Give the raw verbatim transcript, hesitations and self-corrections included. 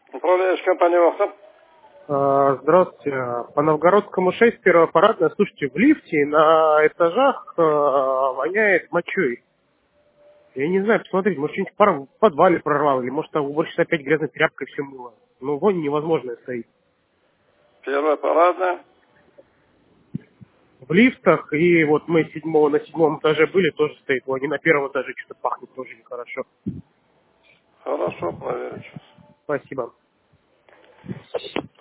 Управляешь компанией «Вахта». А, Здравствуйте. По Новгородскому шесть, первая парадная. Слушайте, в лифте на этажах а, воняет мочой. Я не знаю, посмотрите, может, что-нибудь в пар- в подвале прорвало, или может, там уборщица опять грязной тряпкой все мыло. Ну, вонь невозможная стоит. Первая парадная. В лифтах, и вот мы седьмого на седьмом этаже были, тоже стоит вонь. И на первом этаже что-то пахнет тоже нехорошо. Хорошо, проверю сейчас. Спасибо.